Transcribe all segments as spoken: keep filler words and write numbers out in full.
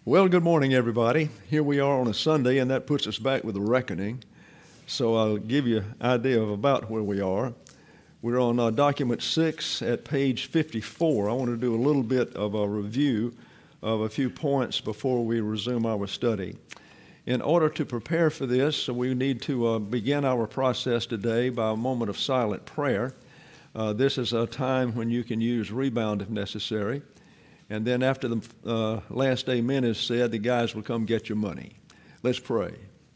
Well, good morning, everybody. Here we are on a Sunday, and that puts us back with a reckoning. So I'll give you an idea of about where we are. We're on uh, document six at page fifty-four. I want to do a little bit of a review of a few points before we resume our study. In order to prepare for this, we need to uh, begin our process today by a moment of silent prayer. Uh, this is a time when you can use rebound if necessary. And then after the uh, last amen is said, the guys will come get your money. Let's pray.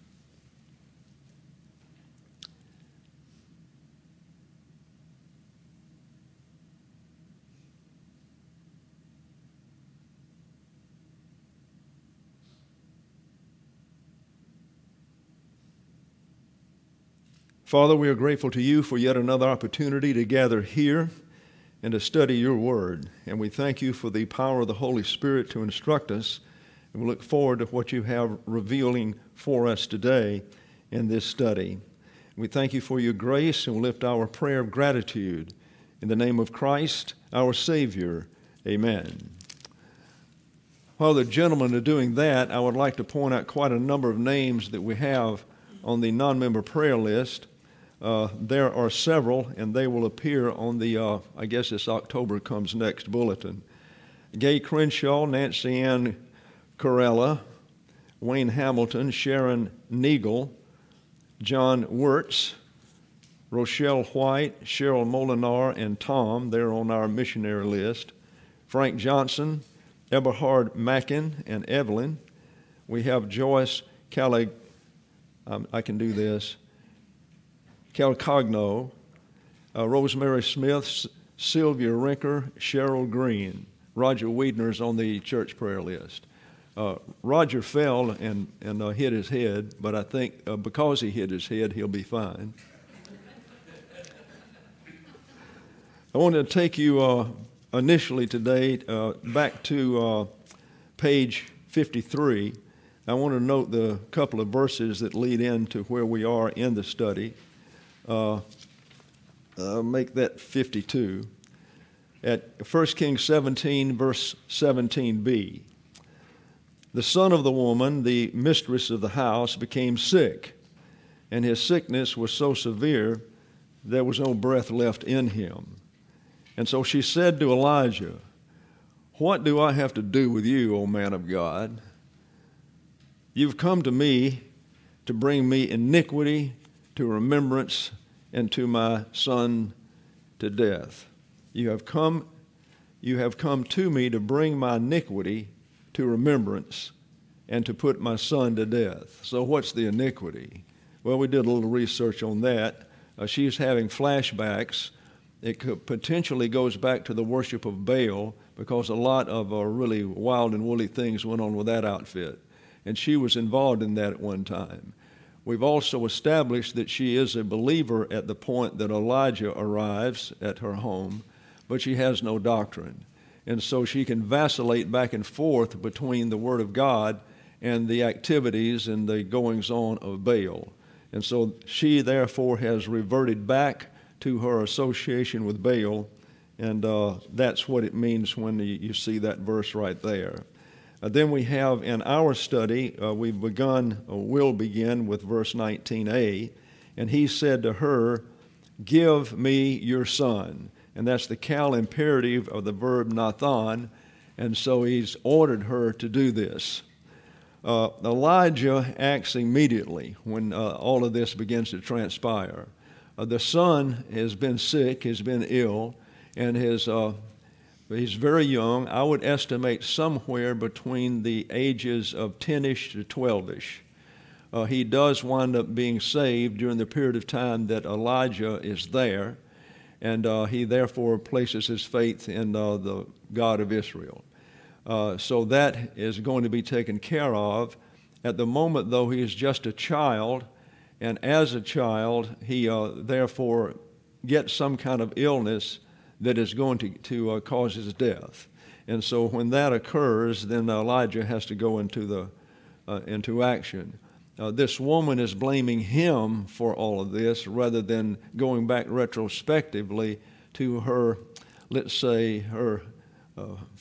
Father, we are grateful to you for yet another opportunity to gather here and to study your word. And we thank you for the power of the Holy Spirit to instruct us. And we look forward to what you have revealing for us today in this study. We thank you for your grace and we lift our prayer of gratitude. In the name of Christ, our Savior, amen. While the gentlemen are doing that, I would like to point out quite a number of names that we have on the non-member prayer list. Uh, there are several, and they will appear on the, uh, I guess this October comes next bulletin. Gay Crenshaw, Nancy Ann Corella, Wayne Hamilton, Sharon Neagle, John Wirtz, Rochelle White, Cheryl Molinar, and Tom. They're on our missionary list. Frank Johnson, Eberhard Mackin, and Evelyn. We have Joyce Callig, um, I can do this. Calcagno, uh, Rosemary Smith, S- Sylvia Rinker, Cheryl Green. Roger Wiedner's on the church prayer list. Uh, Roger fell and, and uh, hit his head, but I think uh, because he hit his head, he'll be fine. I want to take you uh, initially today uh, back to uh, page fifty-three. I want to note the couple of verses that lead into where we are in the study. Uh, uh, make that fifty-two. At First Kings seventeen, verse seventeen b. The son of the woman, the mistress of the house, became sick, and his sickness was so severe there was no breath left in him. And so she said to Elijah, "What do I have to do with you, O man of God? You've come to me to bring me iniquity to remembrance and to my son to death. You have come, you have come to me to bring my iniquity to remembrance and to put my son to death." So what's the iniquity? Well, we did a little research on that. Uh, she's having flashbacks. It could, potentially goes back to the worship of Baal because a lot of uh, really wild and woolly things went on with that outfit. And she was involved in that at one time. We've also established that she is a believer at the point that Elijah arrives at her home, but she has no doctrine. And so she can vacillate back and forth between the Word of God and the activities and the goings-on of Baal. And so she, therefore, has reverted back to her association with Baal, and uh, that's what it means when you, you see that verse right there. Uh, then we have in our study, uh, we've begun, or will begin with verse nineteen a, and he said to her, "Give me your son." And that's the cal imperative of the verb nathan, and so he's ordered her to do this. Uh, Elijah acts immediately when uh, all of this begins to transpire. Uh, the son has been sick, has been ill, and his uh, he's very young. I would estimate somewhere between the ages of ten-ish to twelve-ish. Uh, he does wind up being saved during the period of time that Elijah is there, and uh, he therefore places his faith in uh, the God of Israel. Uh, so that is going to be taken care of. At the moment, though, he is just a child, and as a child, he uh, therefore gets some kind of illness that is going to, to uh, cause his death. And so when that occurs, then Elijah has to go into the uh, into action. Uh, this woman is blaming him for all of this rather than going back retrospectively to her, let's say, her uh,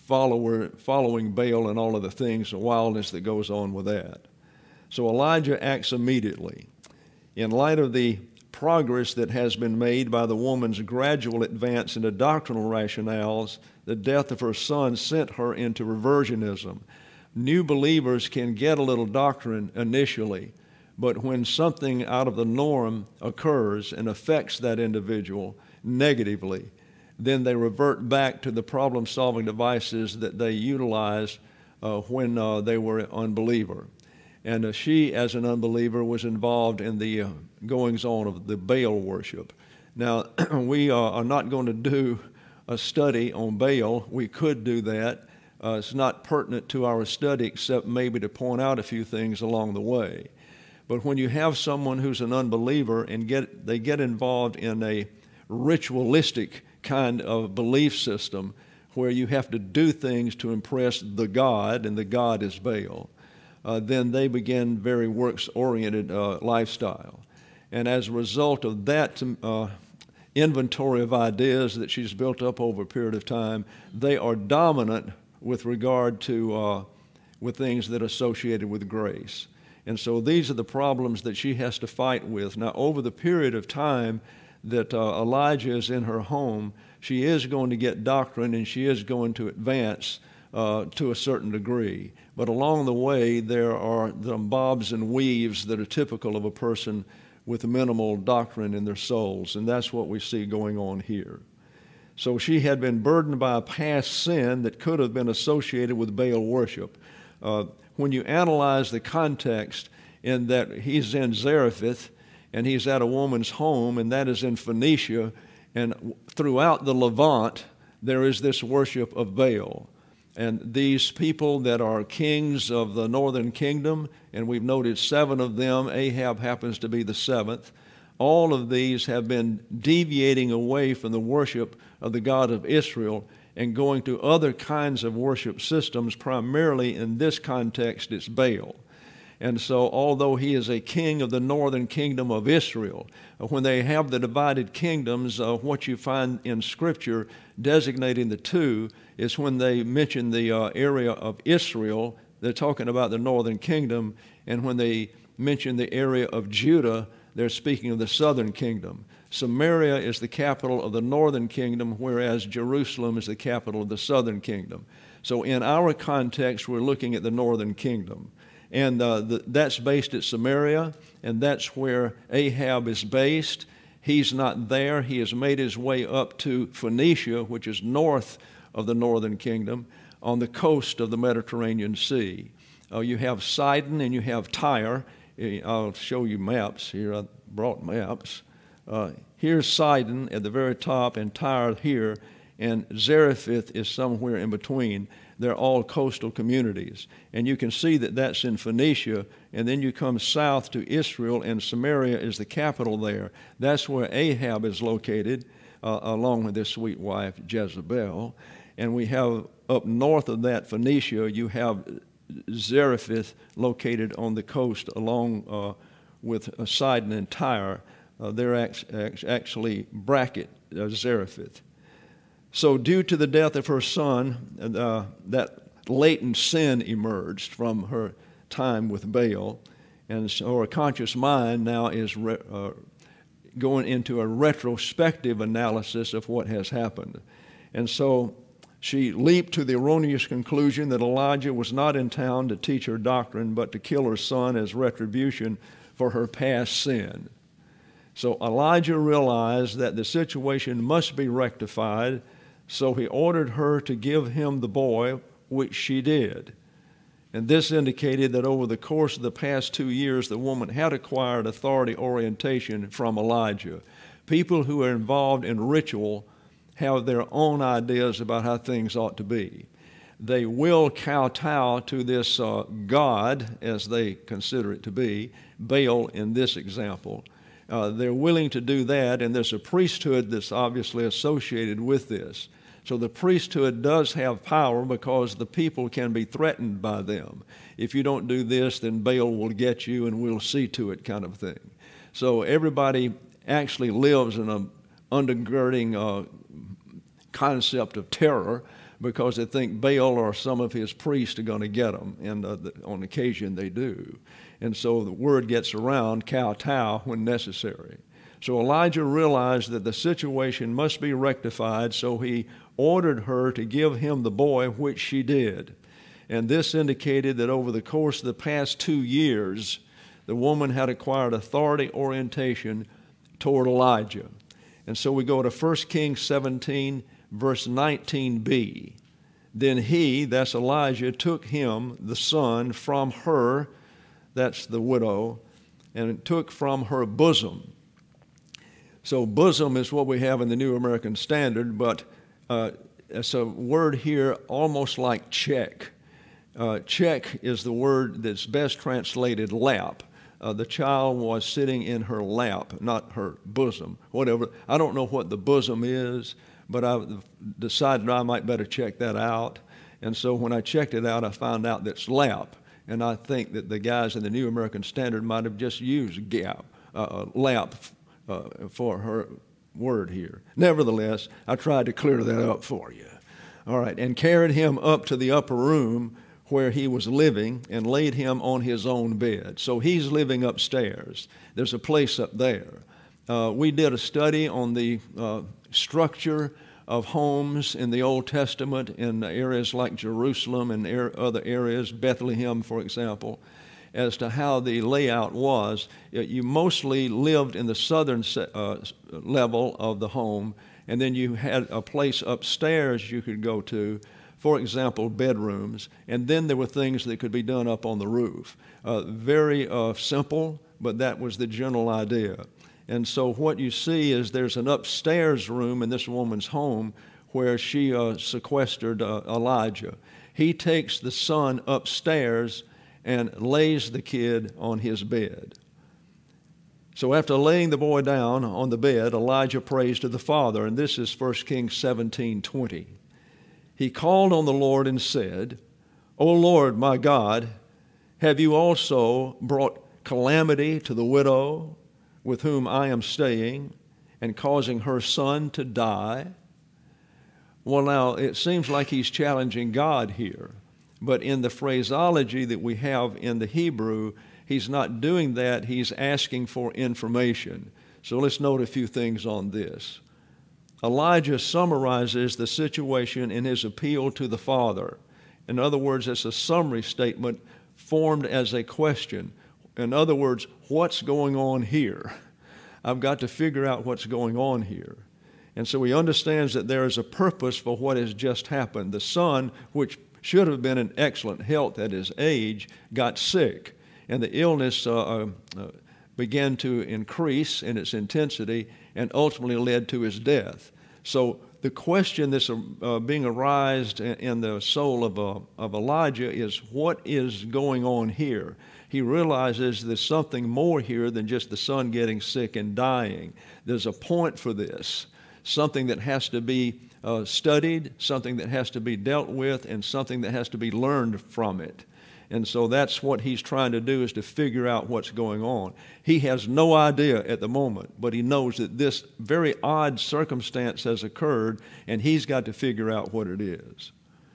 follower, following Baal and all of the things, the wildness that goes on with that. So Elijah acts immediately. In light of the progress that has been made by the woman's gradual advance into doctrinal rationales, the death of her son sent her into reversionism. New believers can get a little doctrine initially, but when something out of the norm occurs and affects that individual negatively, then they revert back to the problem-solving devices that they utilized uh, when uh, they were an unbeliever. And uh, she, as an unbeliever, was involved in the uh, goings-on of the Baal worship. Now, we uh, are not going to do a study on Baal. We could do that. Uh, it's not pertinent to our study except maybe to point out a few things along the way. But when you have someone who's an unbeliever and get they get involved in a ritualistic kind of belief system where you have to do things to impress the god, and the god is Baal, uh, then they begin very works-oriented uh, lifestyle. And as a result of that uh, inventory of ideas that she's built up over a period of time, they are dominant with regard to uh, with things that are associated with grace. And so these are the problems that she has to fight with. Now, over the period of time that uh, Elijah is in her home, she is going to get doctrine and she is going to advance uh, to a certain degree. But along the way, there are the bobs and weaves that are typical of a person with minimal doctrine in their souls, and that's what we see going on here. So she had been burdened by a past sin that could have been associated with Baal worship. Uh, when you analyze the context in that he's in Zarephath and he's at a woman's home, and that is in Phoenicia, and throughout the Levant there is this worship of Baal. And these people that are kings of the northern kingdom, and we've noted seven of them, Ahab happens to be the seventh, all of these have been deviating away from the worship of the God of Israel and going to other kinds of worship systems. Primarily in this context, it's Baal. And so although he is a king of the northern kingdom of Israel, when they have the divided kingdoms, uh, what you find in Scripture designating the two is when they mention the uh, area of Israel, they're talking about the northern kingdom, and when they mention the area of Judah, they're speaking of the southern kingdom. Samaria is the capital of the northern kingdom, whereas Jerusalem is the capital of the southern kingdom. So in our context, we're looking at the northern kingdom. And uh, the, that's based at Samaria, and that's where Ahab is based. He's not there. He has made his way up to Phoenicia, which is north of the northern kingdom, on the coast of the Mediterranean Sea. Uh, you have Sidon and you have Tyre. I'll show you maps here. I brought maps. Uh, here's Sidon at the very top, and Tyre here, and Zarephath is somewhere in between. They're all coastal communities. And you can see that that's in Phoenicia, and then you come south to Israel, and Samaria is the capital there. That's where Ahab is located, uh, along with his sweet wife Jezebel. And we have up north of that, Phoenicia, you have Zarephath located on the coast along uh, with uh, Sidon and Tyre. Uh, they're act- act- actually bracket uh, Zarephath. So due to the death of her son, uh, that latent sin emerged from her time with Baal, and so her conscious mind now is re- uh, going into a retrospective analysis of what has happened. And so she leaped to the erroneous conclusion that Elijah was not in town to teach her doctrine, but to kill her son as retribution for her past sin. So Elijah realized that the situation must be rectified, so he ordered her to give him the boy, which she did. And this indicated that over the course of the past two years, the woman had acquired authority orientation from Elijah. People who are involved in ritual have their own ideas about how things ought to be. They will kowtow to this uh, God, as they consider it to be, Baal in this example. Uh, they're willing to do that, and there's a priesthood that's obviously associated with this. So the priesthood does have power because the people can be threatened by them. If you don't do this, then Baal will get you and we'll see to it kind of thing. So everybody actually lives in an undergirding uh, concept of terror, because they think Baal or some of his priests are going to get them, and uh, the, on occasion they do. And so the word gets around, kowtow, when necessary. So Elijah realized that the situation must be rectified, so he ordered her to give him the boy, which she did. And this indicated that over the course of the past two years, the woman had acquired authority orientation toward Elijah. And so we go to First Kings seventeen, verse nineteen b. Then he, that's Elijah, took him, the son, from her, that's the widow, and took from her bosom. So bosom is what we have in the New American Standard, but uh, it's a word here almost like check. Uh, check is the word that's best translated lap. Uh, the child was sitting in her lap, not her bosom, whatever. I don't know what the bosom is, but I decided I might better check that out. And so when I checked it out, I found out that's lap. And I think that the guys in the New American Standard might have just used gap, uh, lap uh, for her word here. Nevertheless, I tried to clear that up for you. All right, and carried him up to the upper room where he was living and laid him on his own bed. So he's living upstairs. There's a place up there. Uh, we did a study on the uh, structure of homes in the Old Testament in areas like Jerusalem and er- other areas, Bethlehem, for example, as to how the layout was. You mostly lived in the southern se- uh, level of the home, and then you had a place upstairs you could go to, for example, bedrooms, and then there were things that could be done up on the roof. Uh, very uh, simple, but that was the general idea. And so what you see is there's an upstairs room in this woman's home where she uh, sequestered uh, Elijah. He takes the son upstairs and lays the kid on his bed. So after laying the boy down on the bed, Elijah prays to the Father, and this is First Kings seventeen twenty. He called on the Lord and said, O Lord, my God, have you also brought calamity to the widow with whom I am staying and causing her son to die? Well, now, it seems like he's challenging God here, but in the phraseology that we have in the Hebrew, he's not doing that. He's asking for information. So let's note a few things on this. Elijah summarizes the situation in his appeal to the Father. In other words, it's a summary statement formed as a question. In other words, what's going on here? I've got to figure out what's going on here. And so he understands that there is a purpose for what has just happened. The son, which should have been in excellent health at his age, got sick, and the illness uh, uh, began to increase in its intensity and ultimately led to his death. So the question that's uh, being arised in, in the soul of, uh, of Elijah is, what is going on here? He realizes there's something more here than just the son getting sick and dying. There's a point for this, something that has to be uh, studied, something that has to be dealt with, and something that has to be learned from it. And so that's what he's trying to do, is to figure out what's going on. He has no idea at the moment, but he knows that this very odd circumstance has occurred, and he's got to figure out what it is.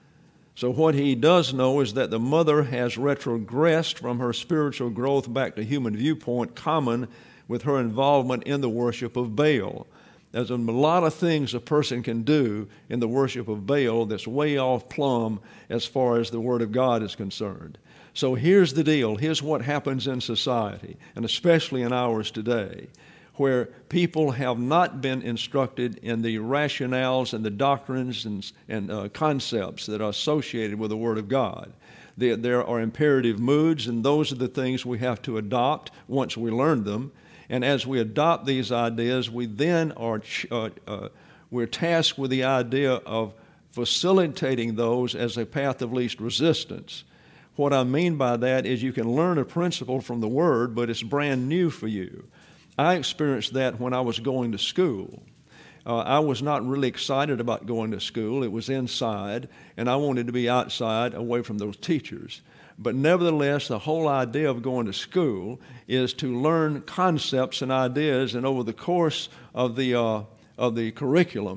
So what he does know is that the mother has retrogressed from her spiritual growth back to human viewpoint common with her involvement in the worship of Baal. There's a lot of things a person can do in the worship of Baal that's way off plumb as far as the Word of God is concerned. So here's the deal. Here's what happens in society, and especially in ours today, where people have not been instructed in the rationales and the doctrines and, and uh, concepts that are associated with the Word of God. There, there are imperative moods, and those are the things we have to adopt once we learn them. And as we adopt these ideas, we then are uh, uh, we're tasked with the idea of facilitating those as a path of least resistance. What I mean by that is you can learn a principle from the Word, but it's brand new for you. I experienced that when I was going to school. Uh, I was not really excited about going to school. It was inside, and I wanted to be outside away from those teachers. But nevertheless, the whole idea of going to school is to learn concepts and ideas, and over the course of the uh, of the curriculum,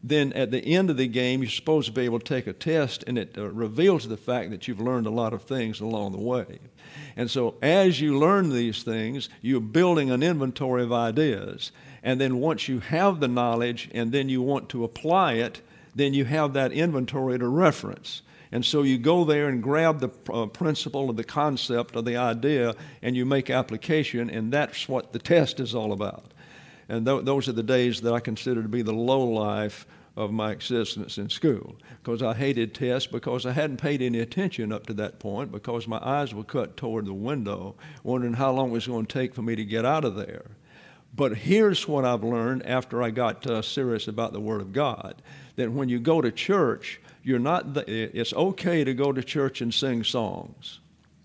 then at the end of the game, you're supposed to be able to take a test, and it uh, reveals the fact that you've learned a lot of things along the way. And so as you learn these things, you're building an inventory of ideas. And then once you have the knowledge and then you want to apply it, then you have that inventory to reference. And so you go there and grab the uh, principle of the concept of the idea, and you make application, and that's what the test is all about. And th- those are the days that I consider to be the low life of my existence in school, because I hated tests, because I hadn't paid any attention up to that point, because my eyes were cut toward the window, wondering how long it was going to take for me to get out of there. But here's what I've learned after I got uh, serious about the Word of God, that when you go to church, you're not. The, it's okay to go to church and sing songs.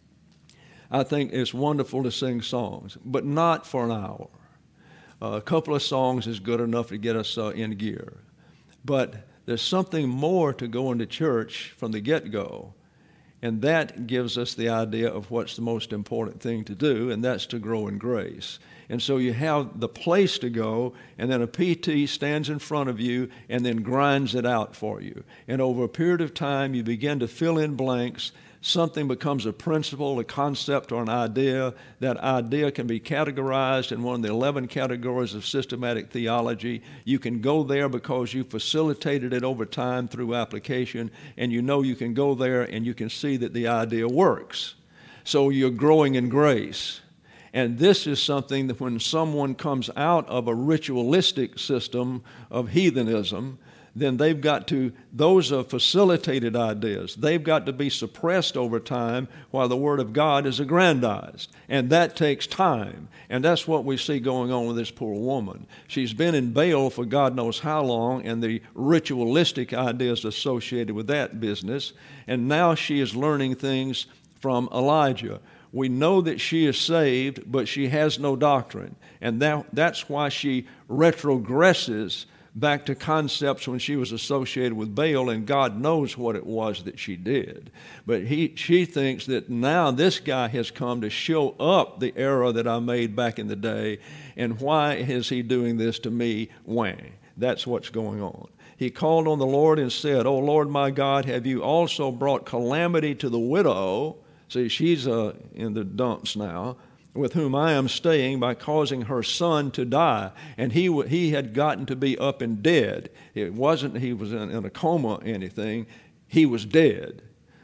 I think it's wonderful to sing songs, but not for an hour. Uh, a couple of songs is good enough to get us uh, in gear. But there's something more to going to church from the get-go, and that gives us the idea of what's the most important thing to do, and that's to grow in grace. And so you have the place to go, and then a P T stands in front of you and then grinds it out for you. And over a period of time, you begin to fill in blanks. Something becomes a principle, a concept, or an idea. That idea can be categorized in one of the eleven categories of systematic theology. You can go there because you facilitated it over time through application, and you know you can go there and you can see that the idea works. So you're growing in grace. And this is something that when someone comes out of a ritualistic system of heathenism, then they've got to, those are facilitated ideas. They've got to be suppressed over time while the Word of God is aggrandized. And that takes time. And that's what we see going on with this poor woman. She's been in Baal for God knows how long, and the ritualistic ideas associated with that business. And now she is learning things from Elijah. We know that she is saved, but she has no doctrine. And that, that's why she retrogresses back to concepts when she was associated with Baal, and God knows what it was that she did. But he, she thinks that now this guy has come to show up the error that I made back in the day, and why is he doing this to me? Wang. That's what's going on. He called on the Lord and said, "O Lord my God, have you also brought calamity to the widow?" See, she's uh, in the dumps now, with whom I am staying, by causing her son to die. And he he had gotten to be up and dead. It wasn't he was in, in a coma or anything. He was dead.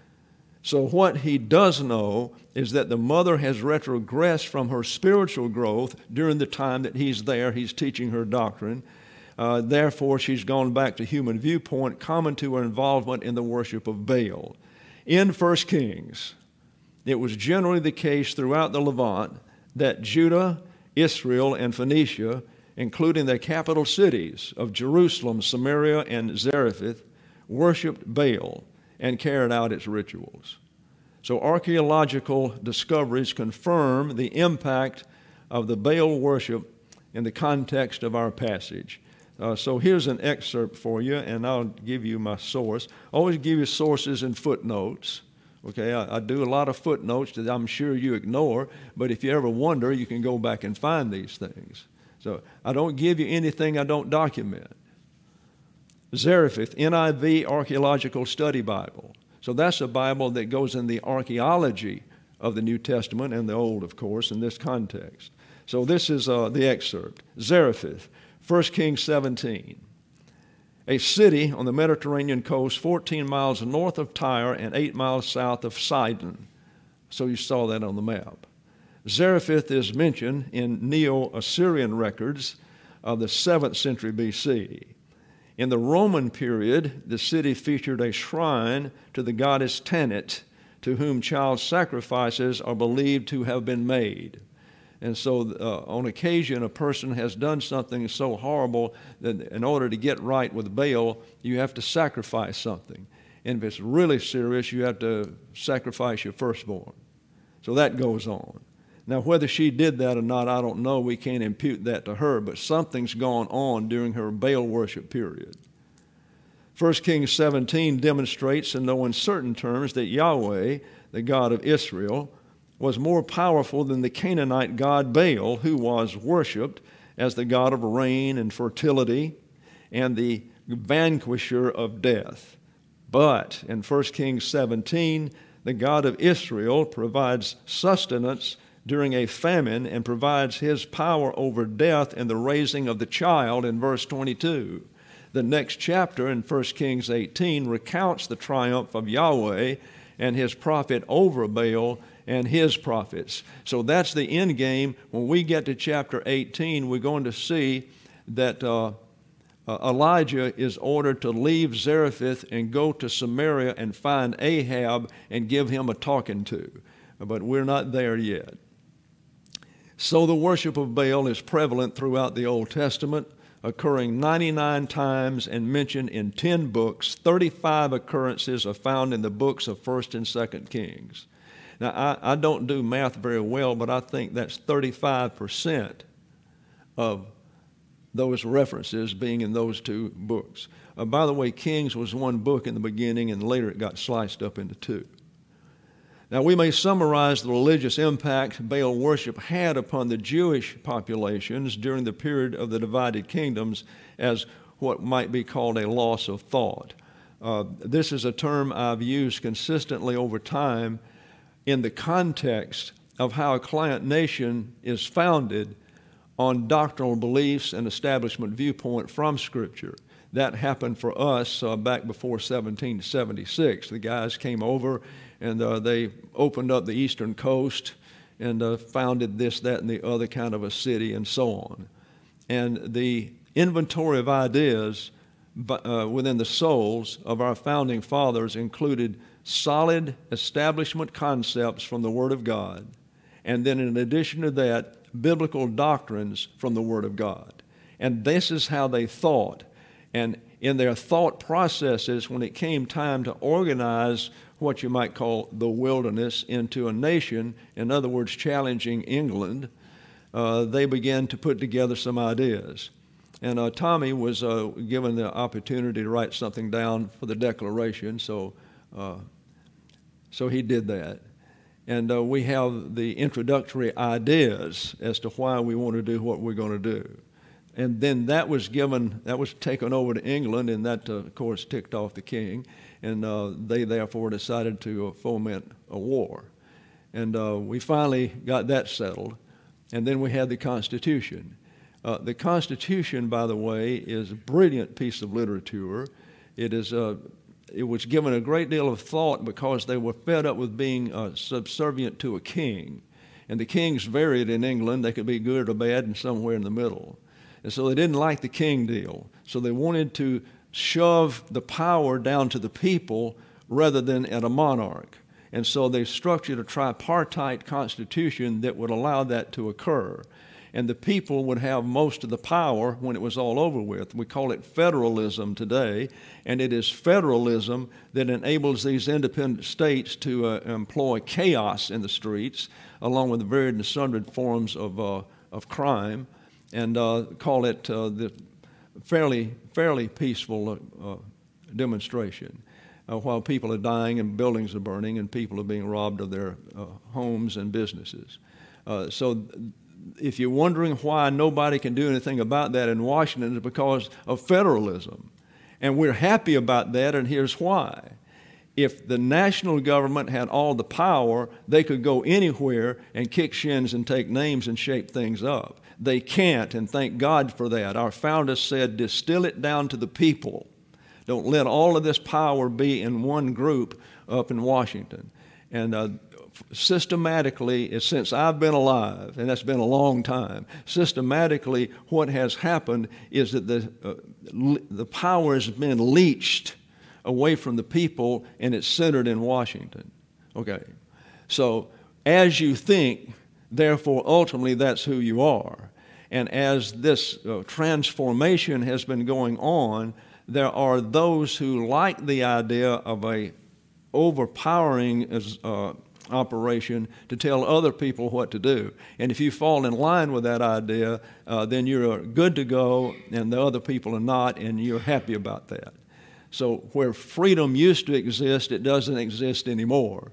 So what he does know is that the mother has retrogressed from her spiritual growth during the time that he's there. He's teaching her doctrine. Uh, therefore, she's gone back to human viewpoint, common to her involvement in the worship of Baal. In First Kings, it was generally the case throughout the Levant that Judah, Israel, and Phoenicia, including the capital cities of Jerusalem, Samaria, and Zarephath, worshipped Baal and carried out its rituals. So archaeological discoveries confirm the impact of the Baal worship in the context of our passage. Uh, so here's an excerpt for you, and I'll give you my source. I always give you sources and footnotes. Okay, I, I do a lot of footnotes that I'm sure you ignore, but if you ever wonder, you can go back and find these things. So I don't give you anything I don't document. Zarephath, N I V Archaeological Study Bible. So that's a Bible that goes in the archaeology of the New Testament and the Old, of course, in this context. So this is uh, the excerpt. Zarephath, First Kings seventeen. A city on the Mediterranean coast, fourteen miles north of Tyre and eight miles south of Sidon. So you saw that on the map. Zarephath is mentioned in Neo-Assyrian records of the seventh century B C. In the Roman period, the city featured a shrine to the goddess Tanit, to whom child sacrifices are believed to have been made. And so uh, on occasion, a person has done something so horrible that in order to get right with Baal, you have to sacrifice something. And if it's really serious, you have to sacrifice your firstborn. So that goes on. Now, whether she did that or not, I don't know. We can't impute that to her, but something's gone on during her Baal worship period. First Kings seventeen demonstrates in no uncertain terms that Yahweh, the God of Israel, was more powerful than the Canaanite god Baal, who was worshipped as the god of rain and fertility, and the vanquisher of death. But in First Kings seventeen, the God of Israel provides sustenance during a famine and provides his power over death in the raising of the child in verse twenty-two. The next chapter in First Kings eighteen recounts the triumph of Yahweh and his prophet over Baal and his prophets. So that's the end game. When we get to chapter eighteen, we're going to see that uh, uh, Elijah is ordered to leave Zarephath and go to Samaria and find Ahab and give him a talking to. But we're not there yet. So the worship of Baal is prevalent throughout the Old Testament, occurring ninety-nine times and mentioned in ten books. thirty-five occurrences are found in the books of First and Second Kings. Now, I, I don't do math very well, but I think that's thirty-five percent of those references being in those two books. Uh, by the way, Kings was one book in the beginning, and later it got sliced up into two. Now, we may summarize the religious impact Baal worship had upon the Jewish populations during the period of the divided kingdoms as what might be called a loss of thought. Uh, this is a term I've used consistently over time in the context of how a client nation is founded on doctrinal beliefs and establishment viewpoint from Scripture. That happened for us uh, back before seventeen seventy-six. The guys came over and uh, they opened up the eastern coast and uh, founded this, that, and the other kind of a city and so on. And the inventory of ideas uh, within the souls of our founding fathers included solid establishment concepts from the Word of God, and then in addition to that, biblical doctrines from the Word of God. And this is how they thought. And in their thought processes, when it came time to organize what you might call the wilderness into a nation, in other words, challenging England, uh, they began to put together some ideas. And uh, Tommy was uh, given the opportunity to write something down for the Declaration, so uh, so he did that. And uh, we have the introductory ideas as to why we want to do what we're going to do. And then that was given, that was taken over to England, and that, uh, of course, ticked off the king. And uh, they therefore decided to uh, foment a war. And uh, we finally got that settled. And then we had the Constitution. Uh, the Constitution, by the way, is a brilliant piece of literature. It is uh, it was given a great deal of thought because they were fed up with being uh, subservient to a king. And the kings varied in England. They could be good or bad and somewhere in the middle. And so they didn't like the king deal. So they wanted to shove the power down to the people rather than at a monarch. And so they structured a tripartite constitution that would allow that to occur. And the people would have most of the power when it was all over with. We call it federalism today, and it is federalism that enables these independent states to uh, employ chaos in the streets, along with the varied and sundry forms of, uh, of crime, and uh, call it uh, the fairly, fairly peaceful uh, demonstration. Uh, while people are dying and buildings are burning and people are being robbed of their uh, homes and businesses. Uh, so if you're wondering why nobody can do anything about that in Washington, it's because of federalism. And we're happy about that, and here's why. If the national government had all the power, they could go anywhere and kick shins and take names and shape things up. They can't, and thank God for that. Our founders said, distill it down to the people. Don't let all of this power be in one group up in Washington. And uh, systematically, since I've been alive, and that's been a long time, systematically what has happened is that the, uh, le- the power has been leached away from the people, and it's centered in Washington. Okay, so as you think, therefore ultimately that's who you are. And as this uh, transformation has been going on, there are those who like the idea of a overpowering uh, operation to tell other people what to do. And if you fall in line with that idea, uh, then you're good to go, and the other people are not, and you're happy about that. So where freedom used to exist, it doesn't exist anymore.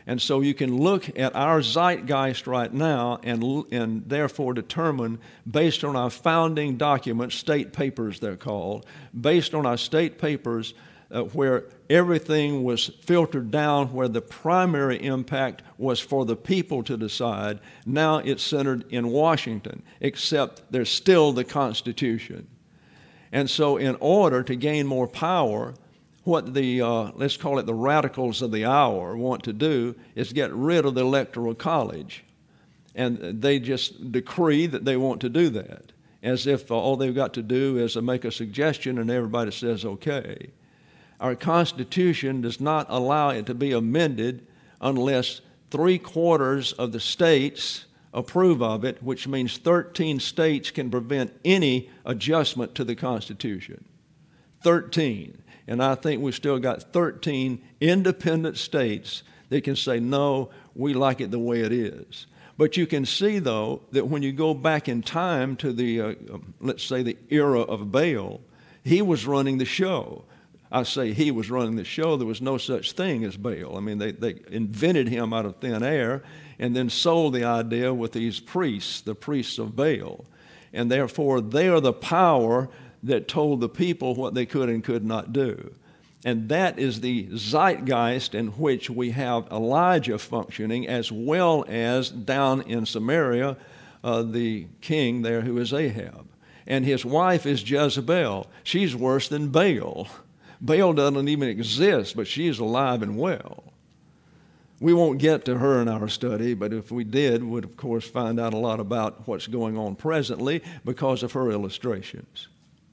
And so you can look at our zeitgeist right now and, and therefore determine, based on our founding documents, state papers they're called, based on our state papers uh, where everything was filtered down, where the primary impact was for the people to decide. Now it's centered in Washington, except there's still the Constitution. And so in order to gain more power, what the, uh, let's call it the radicals of the hour want to do is get rid of the Electoral College. And they just decree that they want to do that, as if all they've got to do is to make a suggestion and everybody says okay. Our Constitution does not allow it to be amended unless three-quarters of the states approve of it, which means thirteen states can prevent any adjustment to the Constitution. thirteen. And I think we've still got thirteen independent states that can say, no, we like it the way it is. But you can see, though, that when you go back in time to the, uh, let's say, the era of Baal, he was running the show. I say he was running the show. There was no such thing as Baal. I mean, they, they invented him out of thin air and then sold the idea with these priests, the priests of Baal. And therefore, they are the power that told the people what they could and could not do. And that is the zeitgeist in which we have Elijah functioning, as well as down in Samaria, uh, the king there who is Ahab. And his wife is Jezebel. She's worse than Baal. Baal doesn't even exist, but she's alive and well. We won't get to her in our study, but if we did, we'd of course find out a lot about what's going on presently because of her illustrations.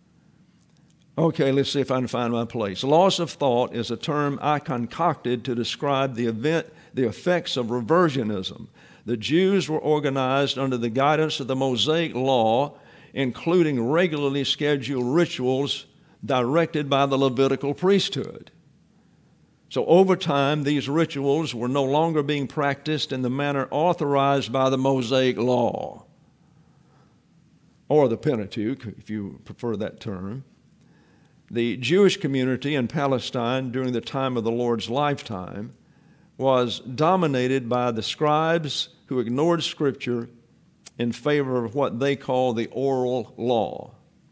Okay, let's see if I can find my place. Loss of thought is a term I concocted to describe the event, the effects of reversionism. The Jews were organized under the guidance of the Mosaic Law, including regularly scheduled rituals directed by the Levitical priesthood. So over time, these rituals were no longer being practiced in the manner authorized by the Mosaic Law, or the Pentateuch, if you prefer that term. The Jewish community in Palestine during the time of the Lord's lifetime was dominated by the scribes who ignored Scripture in favor of what they call the oral law.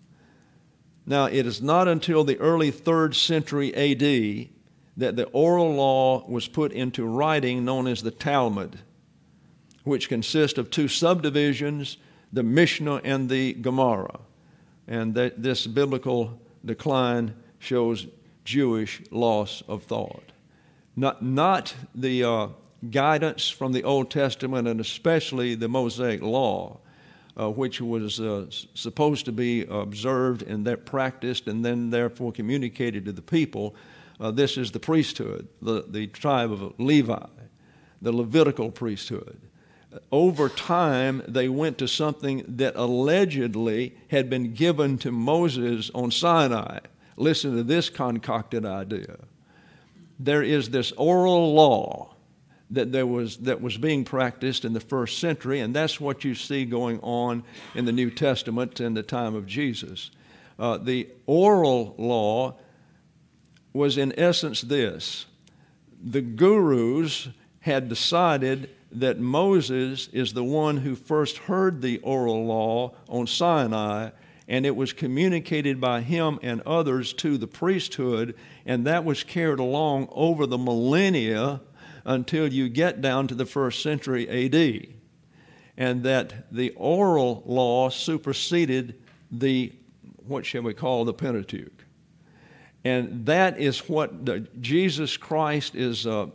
Now, it is not until the early third century A D that the oral law was put into writing known as the Talmud, which consists of two subdivisions, the Mishnah and the Gemara. And that this biblical decline shows Jewish loss of thought. Not, not the uh, guidance from the Old Testament, and especially the Mosaic Law, uh, which was uh, supposed to be observed and that practiced and then therefore communicated to the people. Uh, this is the priesthood, the, the tribe of Levi, the Levitical priesthood. Over time, they went to something that allegedly had been given to Moses on Sinai. Listen to this concocted idea. There is this oral law that there was that was being practiced in the first century, and that's what you see going on in the New Testament in the time of Jesus. Uh, the oral law was in essence this. The gurus had decided that Moses is the one who first heard the oral law on Sinai, and it was communicated by him and others to the priesthood, and that was carried along over the millennia until you get down to the first century A D, and that the oral law superseded the, what shall we call, the Pentateuch. And that is what the, Jesus Christ is uh,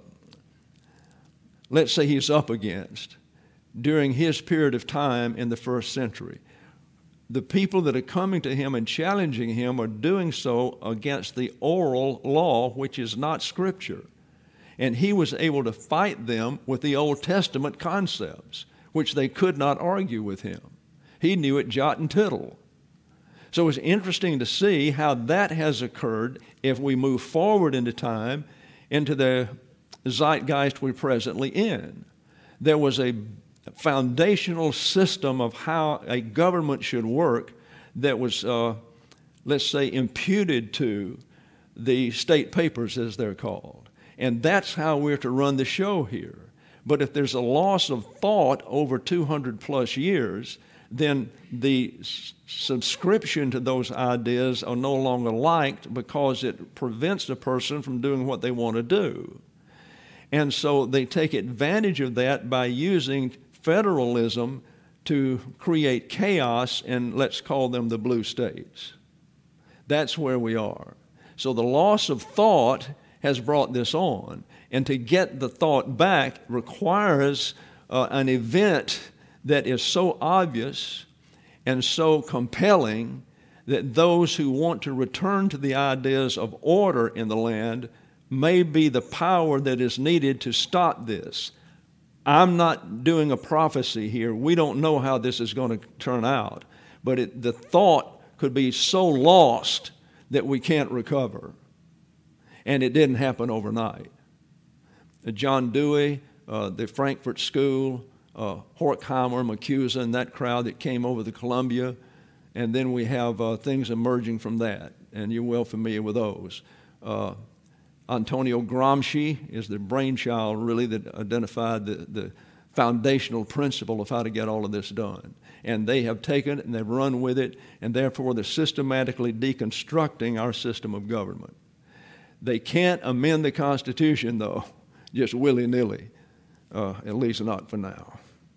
let's say he's up against during his period of time in the first century. The people that are coming to him and challenging him are doing so against the oral law, which is not Scripture. And he was able to fight them with the Old Testament concepts, which they could not argue with him. He knew it jot and tittle. So it's interesting to see how that has occurred if we move forward into time, into the zeitgeist we're presently in. There was a foundational system of how a government should work that was, uh, let's say, imputed to the state papers, as they're called. And that's how we're to run the show here. But if there's a loss of thought over two hundred plus years, then the s- subscription to those ideas are no longer liked because it prevents the person from doing what they want to do. And so they take advantage of that by using federalism to create chaos, and let's call them the blue states. That's where we are. So the loss of thought has brought this on. And to get the thought back requires uh, an event that is so obvious and so compelling that those who want to return to the ideas of order in the land may be the power that is needed to stop this. I'm not doing a prophecy here. We don't know how this is going to turn out. But it, the thought could be so lost that we can't recover. And it didn't happen overnight. John Dewey, uh, the Frankfurt School, uh, Horkheimer, McCusa, and that crowd that came over to Columbia. And then we have uh, things emerging from that. And you're well familiar with those. Uh, Antonio Gramsci is the brainchild, really, that identified the, the foundational principle of how to get all of this done. And they have taken it and they've run with it, and therefore they're systematically deconstructing our system of government. They can't amend the Constitution, though, just willy-nilly, uh, at least not for now.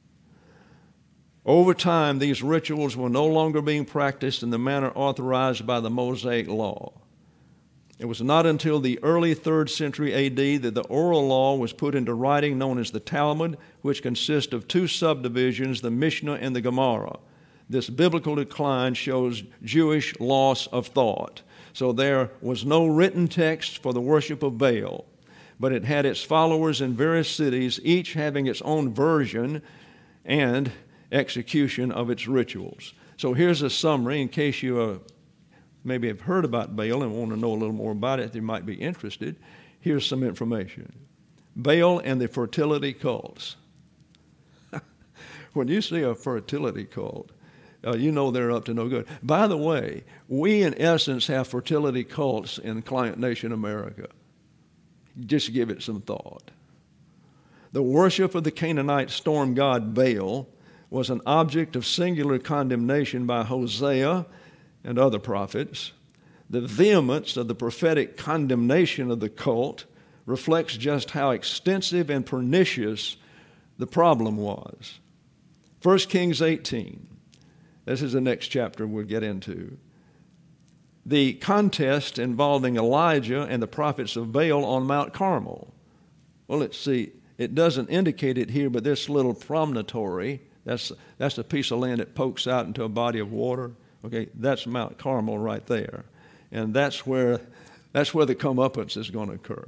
Over time, these rituals were no longer being practiced in the manner authorized by the Mosaic Law. It was not until the early third century A D that the oral law was put into writing, known as the Talmud, which consists of two subdivisions, the Mishnah and the Gemara. This biblical decline shows Jewish loss of thought. So there was no written text for the worship of Baal, but it had its followers in various cities, each having its own version and execution of its rituals. So here's a summary in case you uh, maybe have heard about Baal and want to know a little more about it, you might be interested. Here's some information. Baal and the fertility cults. When you see a fertility cult, uh, you know they're up to no good. By the way, we in essence have fertility cults in Client Nation America. Just give it some thought. The worship of the Canaanite storm god Baal was an object of singular condemnation by Hosea and other prophets. The vehemence of the prophetic condemnation of the cult reflects just how extensive and pernicious the problem was. First Kings eighteen. This is the next chapter we'll get into. The contest involving Elijah and the prophets of Baal on Mount Carmel. Well, let's see. It doesn't indicate it here, but this little promontory, that's, that's a piece of land that pokes out into a body of water. Okay, that's Mount Carmel right there. And that's where, that's where the comeuppance is going to occur.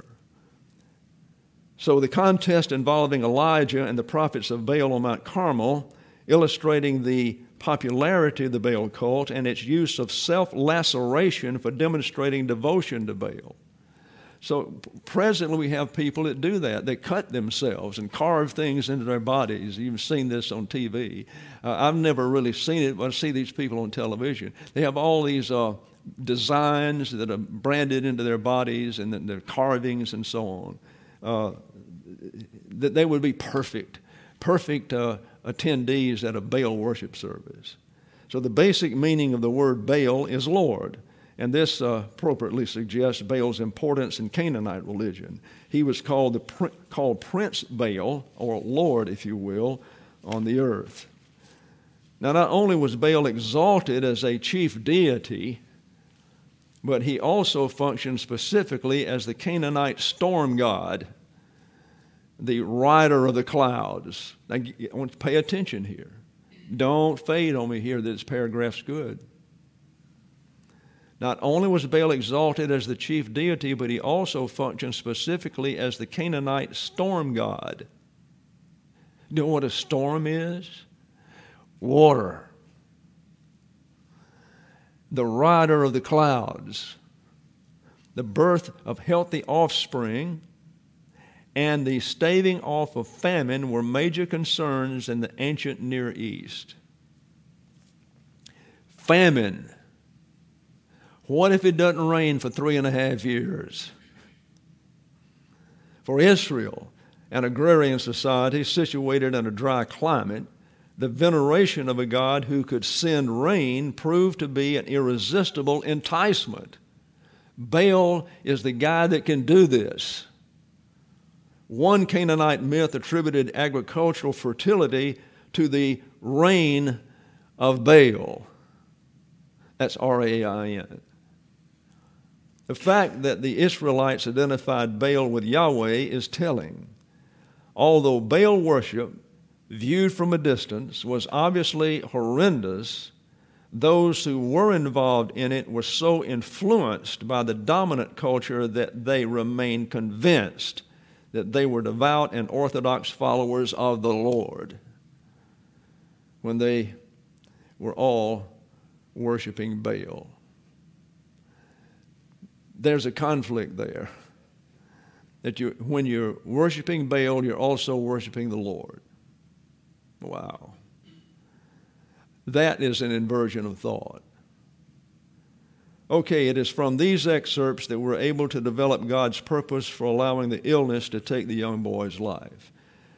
So the contest involving Elijah and the prophets of Baal on Mount Carmel, illustrating the popularity of the Baal cult and its use of self-laceration for demonstrating devotion to Baal. So presently we have people that do that. They cut themselves and carve things into their bodies. You've seen this on T V. Uh, I've never really seen it, but I see these people on television. They have all these uh, designs that are branded into their bodies and their carvings and so on. Uh, that they would be perfect, perfect uh, attendees at a Baal worship service. So the basic meaning of the word Baal is Lord. And this uh, appropriately suggests Baal's importance in Canaanite religion. He was called the called Prince Baal, or Lord, if you will, on the earth. Now, not only was Baal exalted as a chief deity, but he also functioned specifically as the Canaanite storm god, the rider of the clouds. Now, I want you to pay attention here. Don't fade on me here that this paragraph's good. Not only was Baal exalted as the chief deity, but he also functioned specifically as the Canaanite storm god. You know what a storm is? Water. The rider of the clouds. The birth of healthy offspring and the staving off of famine were major concerns in the ancient Near East. Famine. What if it doesn't rain for three and a half years? For Israel, an agrarian society situated in a dry climate, the veneration of a God who could send rain proved to be an irresistible enticement. Baal is the guy that can do this. One Canaanite myth attributed agricultural fertility to the rain of Baal. That's R A I N. The fact that the Israelites identified Baal with Yahweh is telling. Although Baal worship, viewed from a distance, was obviously horrendous, those who were involved in it were so influenced by the dominant culture that they remained convinced that they were devout and orthodox followers of the Lord when they were all worshiping Baal. There's a conflict there. That you, when you're worshiping Baal, you're also worshiping the Lord. Wow. That is an inversion of thought. Okay, it is from these excerpts that we're able to develop God's purpose for allowing the illness to take the young boy's life.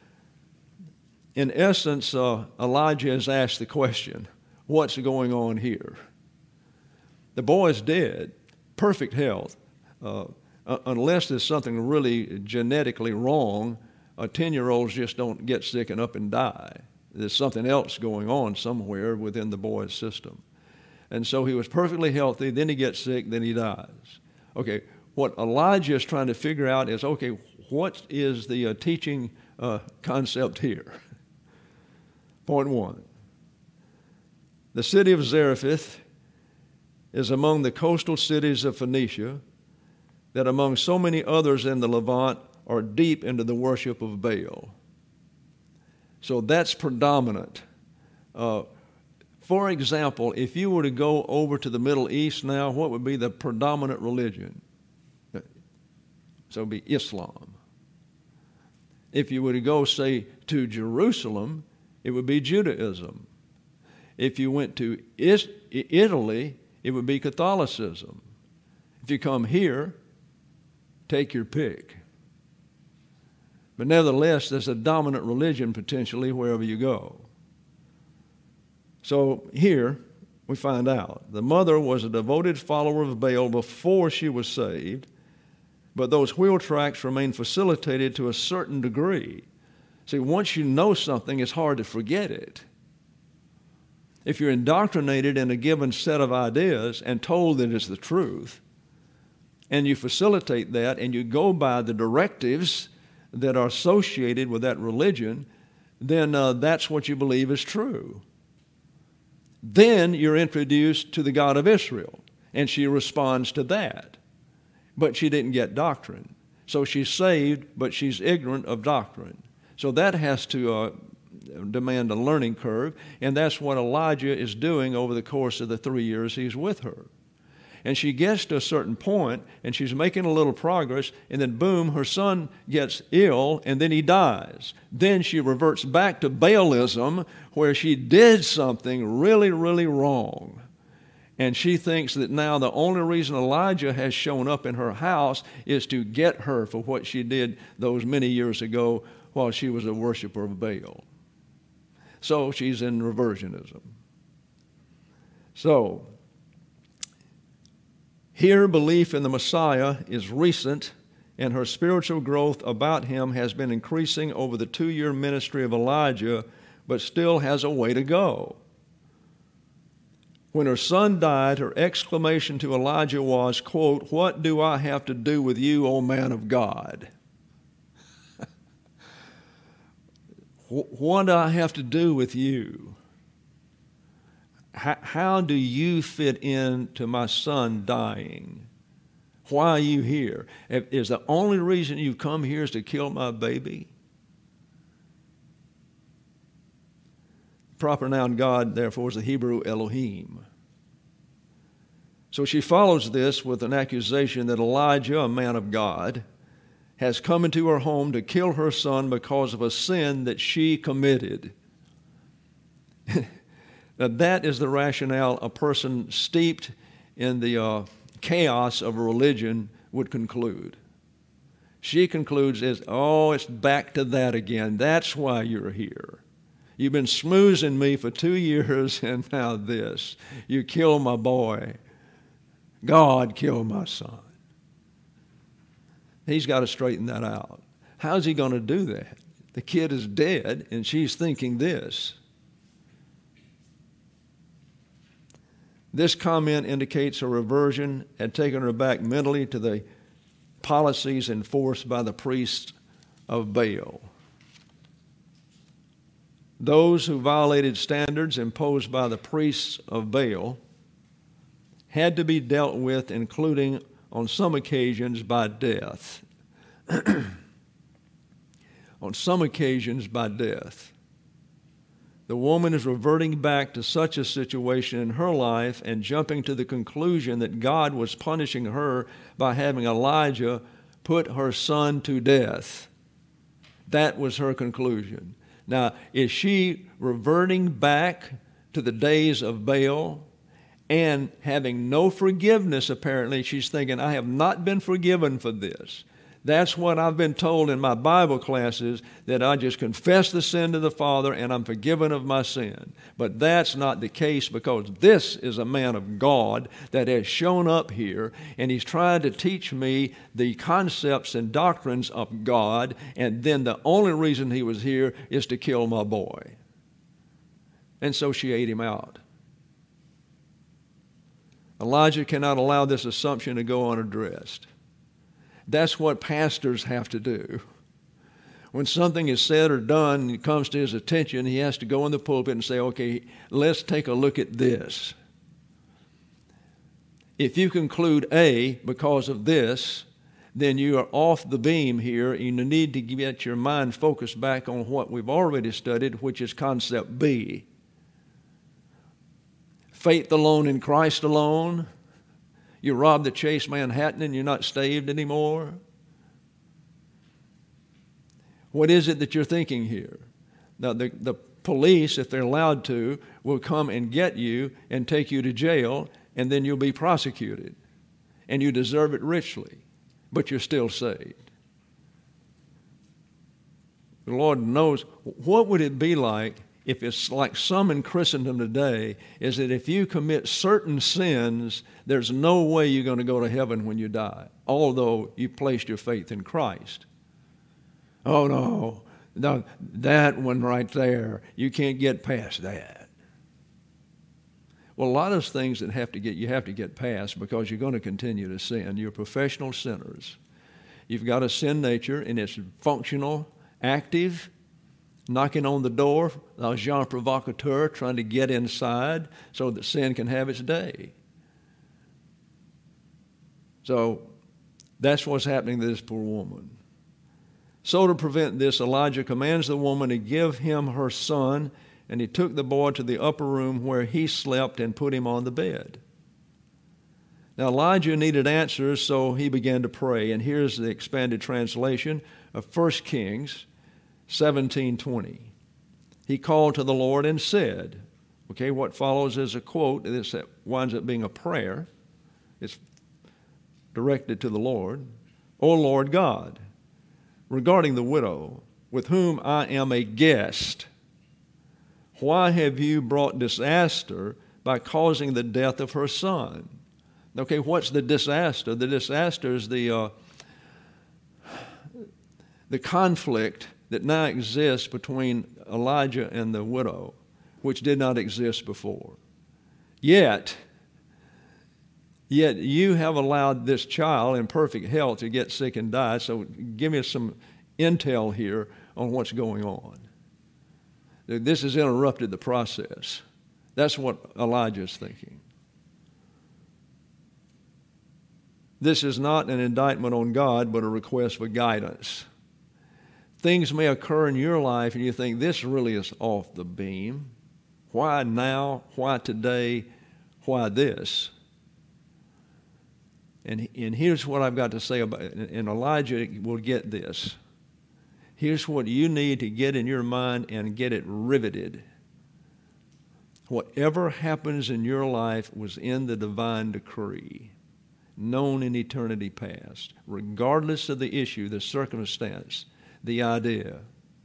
In essence, uh, Elijah has asked the question, what's going on here? The boy's dead, perfect health. Uh, uh, unless there's something really genetically wrong, uh, ten-year-olds just don't get sick and up and die. There's something else going on somewhere within the boy's system. And so he was perfectly healthy, then he gets sick, then he dies. Okay, what Elijah is trying to figure out is, okay, what is the uh, teaching uh, concept here? Point one. The city of Zarephath is among the coastal cities of Phoenicia that among so many others in the Levant are deep into the worship of Baal. So that's predominant. Uh, for example, if you were to go over to the Middle East now, what would be the predominant religion? So it would be Islam. If you were to go, say, to Jerusalem, it would be Judaism. If you went to Is- Italy, it would be Catholicism. If you come here, take your pick. But nevertheless, there's a dominant religion potentially wherever you go. So here we find out the mother was a devoted follower of Baal before she was saved, but those wheel tracks remain facilitated to a certain degree. See, once you know something, it's hard to forget it. If you're indoctrinated in a given set of ideas and told that it's the truth, and you facilitate that and you go by the directives that are associated with that religion, then uh, that's what you believe is true. Then you're introduced to the God of Israel, and she responds to that. But she didn't get doctrine. So she's saved, but she's ignorant of doctrine. So that has to uh, demand a learning curve, and that's what Elijah is doing over the course of the three years he's with her. And she gets to a certain point, and she's making a little progress, and then boom, her son gets ill, and then he dies. Then she reverts back to Baalism, where she did something really, really wrong. And she thinks that now the only reason Elijah has shown up in her house is to get her for what she did those many years ago while she was a worshiper of Baal. So she's in reversionism. So, here, belief in the Messiah is recent, and her spiritual growth about him has been increasing over the two-year ministry of Elijah, but still has a way to go. When her son died, her exclamation to Elijah was, quote, "What do I have to do with you, O man of God?" What do I have to do with you? How do you fit into my son dying? Why are you here? Is the only reason you've come here is to kill my baby? Proper noun God, therefore, is the Hebrew Elohim. So she follows this with an accusation that Elijah, a man of God, has come into her home to kill her son because of a sin that she committed. Now, that is the rationale a person steeped in the uh, chaos of a religion would conclude. she concludes is, oh, it's back to that again. That's why you're here. You've been smoozing me for two years, and now this. You killed my boy. God killed my son. He's got to straighten that out. How's he going to do that? The kid is dead, and she's thinking this. This comment indicates a reversion had taken her back mentally to the policies enforced by the priests of Baal. Those who violated standards imposed by the priests of Baal had to be dealt with, including on some occasions by death. On some occasions by death. The woman is reverting back to such a situation in her life and jumping to the conclusion that God was punishing her by having Elijah put her son to death. That was her conclusion. Now, is she reverting back to the days of Baal and having no forgiveness, apparently? She's thinking, I have not been forgiven for this. That's what I've been told in my Bible classes, that I just confess the sin to the Father and I'm forgiven of my sin. But that's not the case, because this is a man of God that has shown up here, and he's trying to teach me the concepts and doctrines of God, and then the only reason he was here is to kill my boy. And so she ate him out. Elijah cannot allow this assumption to go unaddressed. That's what pastors have to do. When something is said or done and it comes to his attention, he has to go in the pulpit and say, okay, let's take a look at this. If you conclude A because of this, then you are off the beam here. You need to get your mind focused back on what we've already studied, which is concept B. Faith alone in Christ alone. You robbed the Chase Manhattan and you're not saved anymore? What is it that you're thinking here? Now, the, the police, if they're allowed to, will come and get you and take you to jail, and then you'll be prosecuted. And you deserve it richly, but you're still saved. The Lord knows. What would it be like if it's like some in Christendom today, is that if you commit certain sins, there's no way you're going to go to heaven when you die, although you placed your faith in Christ. Oh, no, no, that one right there, you can't get past that. Well, a lot of things that have to get you have to get past, because you're going to continue to sin. You're professional sinners. You've got a sin nature, and it's functional, active, knocking on the door, Jean Provocateur, trying to get inside so that sin can have its day. So that's what's happening to this poor woman. So to prevent this, Elijah commands the woman to give him her son, and he took the boy to the upper room where he slept and put him on the bed. Now Elijah needed answers, so he began to pray. And here's the expanded translation of First Kings seventeen twenty. He called to the Lord and said, okay, what follows is a quote. This winds up being a prayer. It's directed to the Lord. O Lord God, regarding the widow with whom I am a guest, why have you brought disaster by causing the death of her son? Okay, what's the disaster? The disaster is the uh, the conflict that now exists between Elijah and the widow, which did not exist before. Yet, yet you have allowed this child in perfect health to get sick and die. So give me some intel here on what's going on. This has interrupted the process. That's what Elijah's thinking. This is not an indictment on God, but a request for guidance. Things may occur in your life and you think, this really is off the beam. Why now? Why today? Why this? And, and here's what I've got to say about it. And Elijah will get this. Here's what you need to get in your mind and get it riveted. Whatever happens in your life was in the divine decree. known in eternity past. Regardless of the issue, the circumstance, the idea,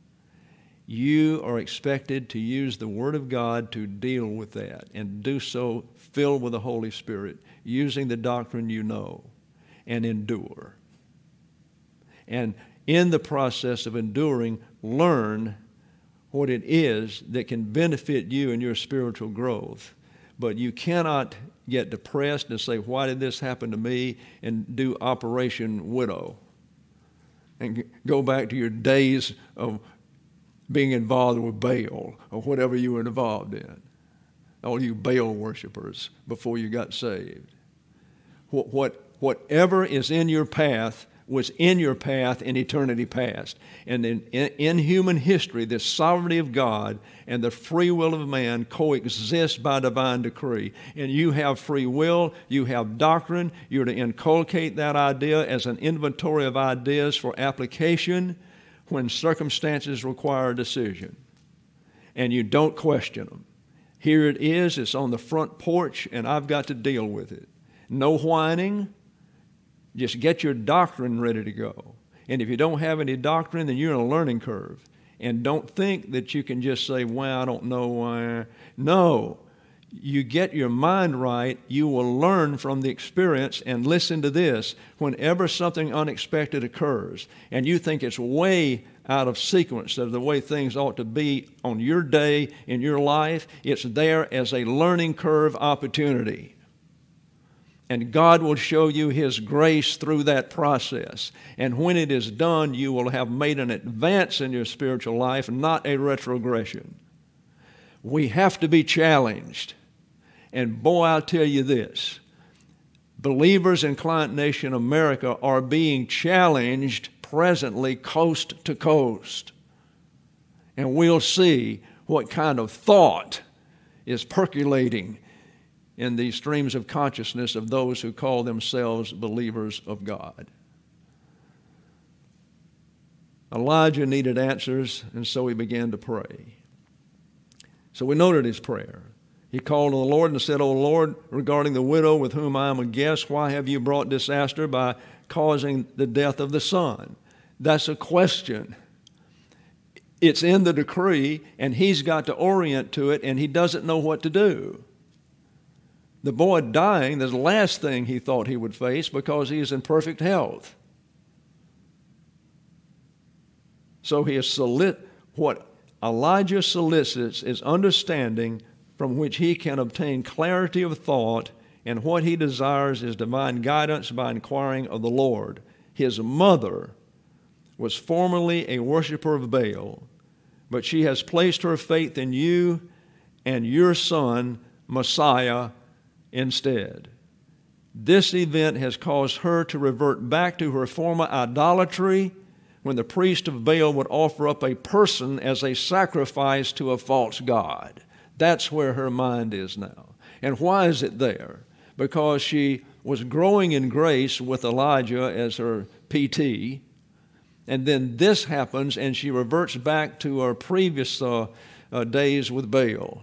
you are expected to use the Word of God to deal with that, and do so filled with the Holy Spirit, using the doctrine you know, and endure. And in the process of enduring, learn what it is that can benefit you in your spiritual growth. But you cannot get depressed and say, why did this happen to me, and do Operation Widow and go back to your days of being involved with Baal or whatever you were involved in. All you Baal worshipers before you got saved. What, what, whatever is in your path was in your path in eternity past. And in, in, in human history, the sovereignty of God and the free will of man coexist by divine decree. And you have free will, you have doctrine, you're to inculcate that idea as an inventory of ideas for application when circumstances require a decision. And you don't question them. Here it is, it's on the front porch, and I've got to deal with it. No whining. Just get your doctrine ready to go. And if you don't have any doctrine, then you're in a learning curve. And don't think that you can just say, well, I don't know why. No. You get your mind right, you will learn from the experience. And listen to this. Whenever something unexpected occurs, and you think it's way out of sequence of the way things ought to be on your day, in your life, it's there as a learning curve opportunity. And God will show you His grace through that process. And when it is done, you will have made an advance in your spiritual life, not a retrogression. We have to be challenged. And boy, I'll tell you this. Believers in Client Nation America are being challenged presently coast to coast. And we'll see what kind of thought is percolating in the streams of consciousness of those who call themselves believers of God. Elijah needed answers, and so he began to pray. So we noted his prayer. He called on the Lord and said, O Lord, regarding the widow with whom I am a guest, why have you brought disaster by causing the death of the son? That's a question. It's in the decree, and he's got to orient to it, and he doesn't know what to do. The boy dying, the last thing he thought he would face because he is in perfect health. So he is solicit what Elijah solicits is understanding from which he can obtain clarity of thought, and what he desires is divine guidance by inquiring of the Lord. His mother was formerly a worshiper of Baal, but she has placed her faith in you and your son, Messiah, instead. This event has caused her to revert back to her former idolatry when the priest of Baal would offer up a person as a sacrifice to a false god. That's where her mind is now. And why is it there? Because she was growing in grace with Elijah as her P T, and then this happens and she reverts back to her previous uh, uh, days with Baal.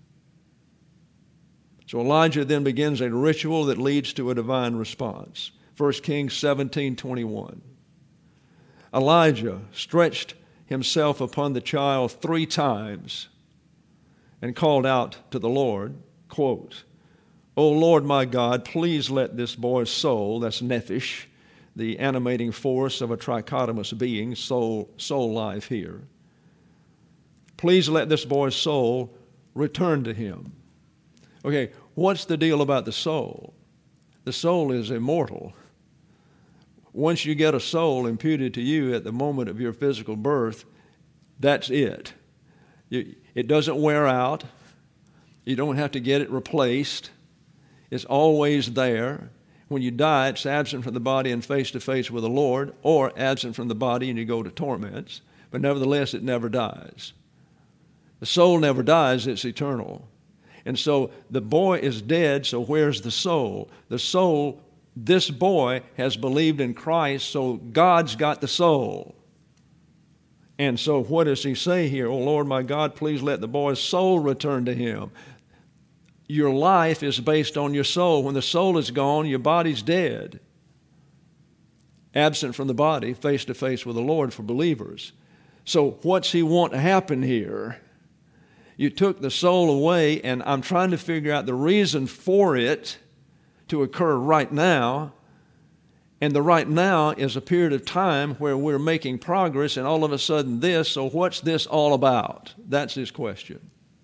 So Elijah then begins a ritual that leads to a divine response. First Kings seventeen twenty-one. Elijah stretched himself upon the child three times and called out to the Lord, quote, O Lord my God, please let this boy's soul, that's nephesh, the animating force of a trichotomous being, soul, soul life here. Please let this boy's soul return to him. Okay, what's the deal about the soul? The soul is immortal. Once you get a soul imputed to you at the moment of your physical birth, that's it. You, it doesn't wear out. You don't have to get it replaced. It's always there. When you die, it's absent from the body and face to face with the Lord, or absent from the body and you go to torments. But nevertheless, it never dies. The soul never dies, it's eternal. And so the boy is dead, so where's the soul? The soul, this boy has believed in Christ, so God's got the soul. And so what does he say here? Oh, Lord my God, please let the boy's soul return to him. your life is based on your soul. When the soul is gone, your body's dead. Absent from the body, face to face with the Lord for believers. So what's he want to happen here? You took the soul away, and I'm trying to figure out the reason for it to occur right now. And the right now is a period of time where we're making progress, and all of a sudden this, so what's this all about? That's his question.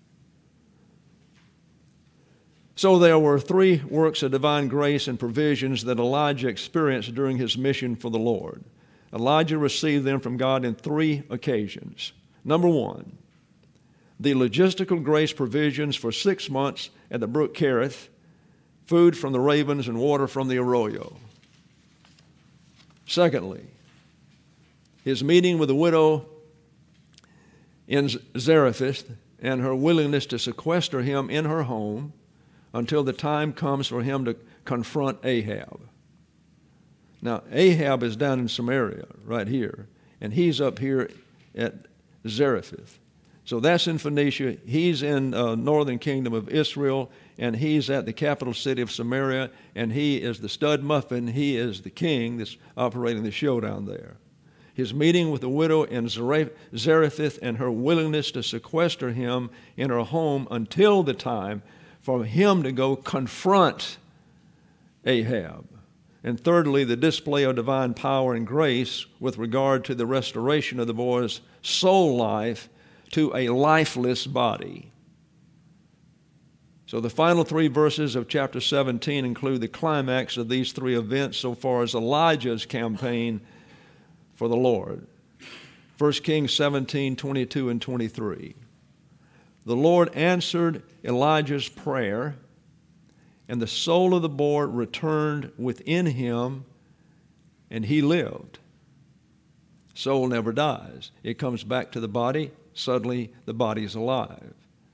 So there were three works of divine grace and provisions that Elijah experienced during his mission for the Lord. Elijah received them from God in three occasions. Number one, the logistical grace provisions for six months at the brook Kerith, food from the ravens and water from the arroyo. Secondly, his meeting with the widow in Zarephath and her willingness to sequester him in her home until the time comes for him to confront Ahab. Now, Ahab is down in Samaria, right here, and he's up here at Zarephath. So that's in Phoenicia. He's in uh, northern kingdom of Israel, and he's at the capital city of Samaria, and he is the stud muffin. He is the king that's operating the show down there. His meeting with the widow in Zarephath and her willingness to sequester him in her home until the time for him to go confront Ahab. And thirdly, the display of divine power and grace with regard to the restoration of the boy's soul life to a lifeless body. So the final three verses of chapter seventeen include the climax of these three events so far as Elijah's campaign for the Lord. First Kings seventeen, twenty-two and twenty-three. The Lord answered Elijah's prayer, and the soul of the boy returned within him, and he lived. Soul never dies. It comes back to the body. Suddenly, the body's alive.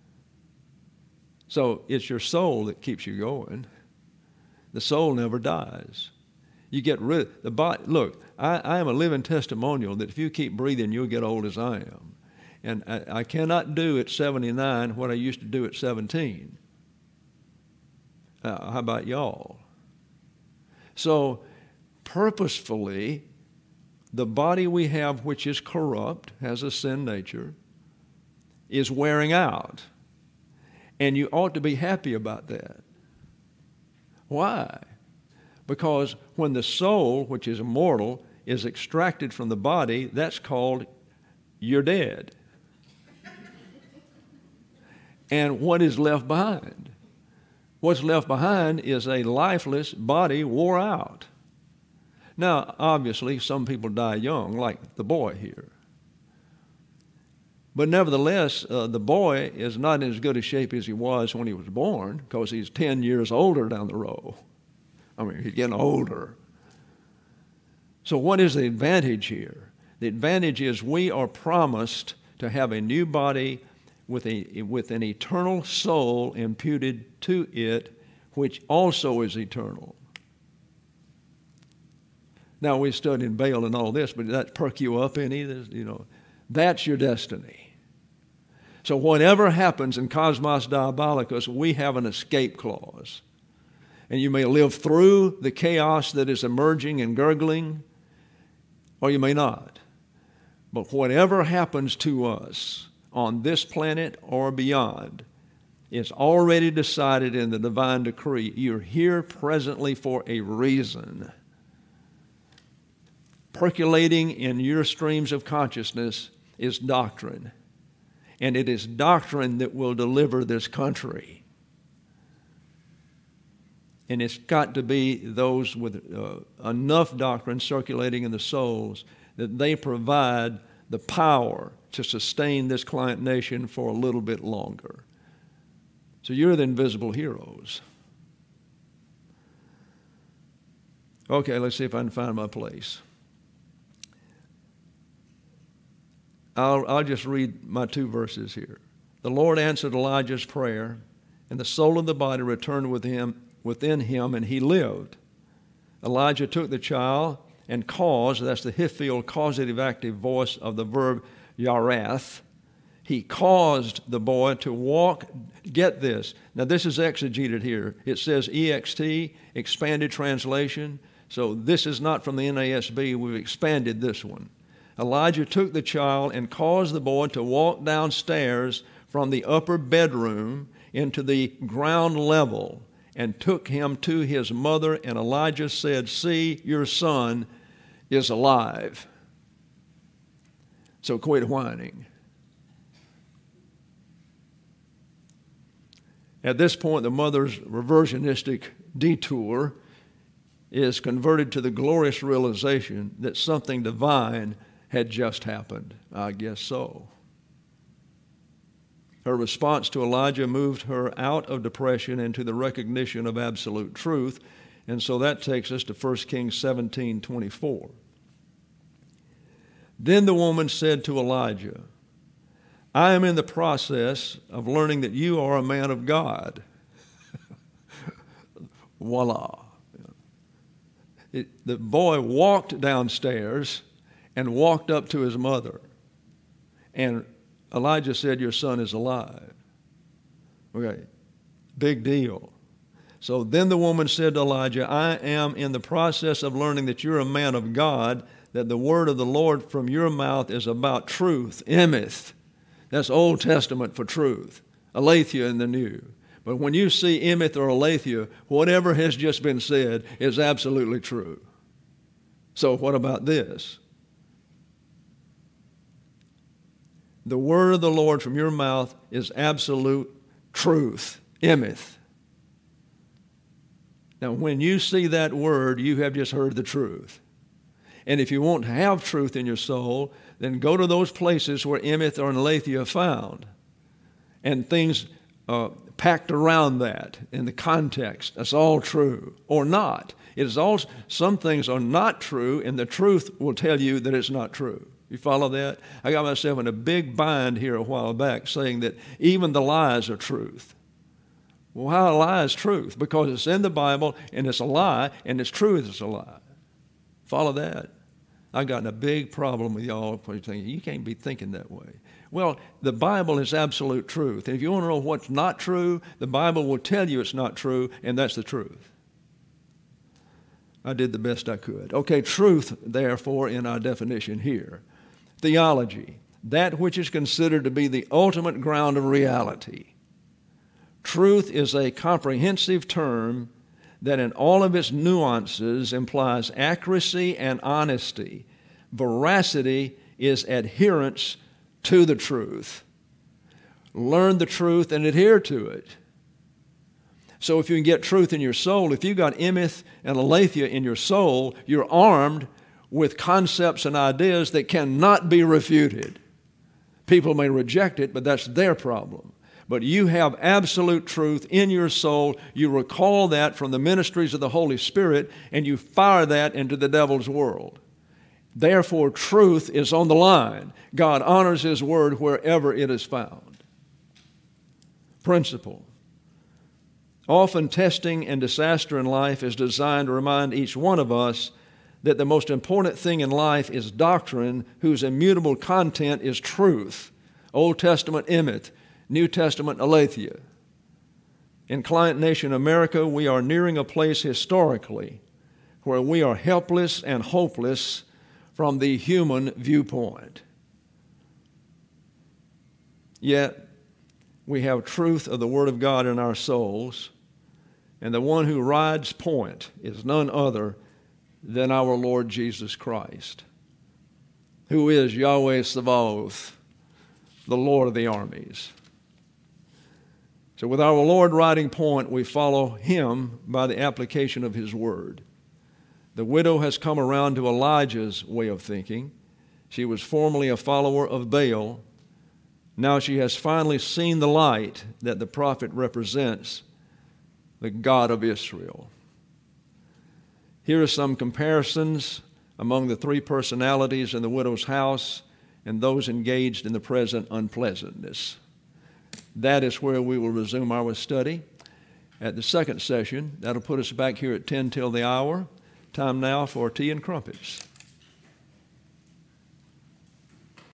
So it's your soul that keeps you going. The soul never dies. You get rid the body. Look, I, I am a living testimonial that if you keep breathing, you'll get old as I am. And I, I cannot do at seventy-nine what I used to do at seventeen. Uh, how about y'all? So purposefully, the body we have, which is corrupt, has a sin nature, is wearing out. And you ought to be happy about that. Why? Because when the soul, which is immortal, is extracted from the body, that's called you're dead. And what is left behind? What's left behind is a lifeless body wore out. Now, obviously, some people die young, like the boy here. But nevertheless, uh, the boy is not in as good a shape as he was when he was born because he's ten years older down the road. I mean, he's getting older. So what is the advantage here? The advantage is we are promised to have a new body with a with an eternal soul imputed to it, which also is eternal. Now, we studied Baal and all this, but did that perk you up any? You know, that's your destiny. So whatever happens in Cosmos Diabolicus, we have an escape clause. And you may live through the chaos that is emerging and gurgling, or you may not. But whatever happens to us on this planet or beyond is already decided in the divine decree. You're here presently for a reason. Percolating in your streams of consciousness is doctrine. And it is doctrine that will deliver this country. And it's got to be those with uh, enough doctrine circulating in the souls that they provide the power to sustain this client nation for a little bit longer. So you're the invisible heroes. Okay, let's see if I can find my place. I'll, I'll just read my two verses here. The Lord answered Elijah's prayer, and the soul of the body returned with him, within him, and he lived. Elijah took the child and caused, that's the Hiphil causative active voice of the verb yarath, He caused the boy to walk. Get this. Now, this is exegeted here. It says E X T, expanded translation. So this is not from the N A S B. We've expanded this one. Elijah took the child and caused the boy to walk downstairs from the upper bedroom into the ground level and took him to his mother. And Elijah said, "See, your son is alive." So quit whining. At this point, the mother's reversionistic detour is converted to the glorious realization that something divine had just happened. I guess so. Her response to Elijah moved her out of depression into the recognition of absolute truth. And so that takes us to First Kings seventeen twenty-four. Then the woman said to Elijah, "I am in the process of learning that you are a man of God." Voila. It, the boy walked downstairs and walked up to his mother. And Elijah said, "Your son is alive." Okay, big deal. So then the woman said to Elijah, "I am in the process of learning that you're a man of God, that the word of the Lord from your mouth is about truth." Emeth. That's Old Testament for truth. Aletheia in the New. But when you see emeth or aletheia, whatever has just been said is absolutely true. So what about this? The word of the Lord from your mouth is absolute truth. Emeth. Now, when you see that word, you have just heard the truth. And if you want to have truth in your soul, then go to those places where emeth or aletheia are found. And things uh, packed around that in the context. That's all true. Or not. It is all, some things are not true, and the truth will tell you that it's not true. You follow that? I got myself in a big bind here a while back saying that even the lies are truth. Well, how a lie is truth? Because it's in the Bible, and it's a lie, and it's true it's a lie. Follow that? I've gotten a big problem with y'all thinking, you can't be thinking that way. Well, the Bible is absolute truth. And if you want to know what's not true, the Bible will tell you it's not true, and that's the truth. I did the best I could. Okay, truth, therefore, in our definition here. Theology, that which is considered to be the ultimate ground of reality. Truth is a comprehensive term that in all of its nuances implies accuracy and honesty. Veracity is adherence to the truth. Learn the truth and adhere to it. So if you can get truth in your soul, if you've got emeth and aletheia in your soul, you're armed with concepts and ideas that cannot be refuted. People may reject it, but that's their problem. But you have absolute truth in your soul. You recall that from the ministries of the Holy Spirit, and you fire that into the devil's world. Therefore, truth is on the line. God honors His word wherever it is found. Principle. Often testing and disaster in life is designed to remind each one of us that the most important thing in life is doctrine whose immutable content is truth. Old Testament emeth, New Testament aletheia. In Client Nation America, we are nearing a place historically where we are helpless and hopeless from the human viewpoint. Yet, we have truth of the Word of God in our souls, and the one who rides point is none other than our Lord Jesus Christ, who is Yahweh Sabaoth, the Lord of the armies. So with our Lord riding point, we follow Him by the application of His word. The widow has come around to Elijah's way of thinking. She was formerly a follower of Baal. Now she has finally seen the light that the prophet represents, the God of Israel. Here are some comparisons among the three personalities in the widow's house and those engaged in the present unpleasantness. That is where we will resume our study at the second session. That'll put us back here at ten till the hour. Time now for tea and crumpets.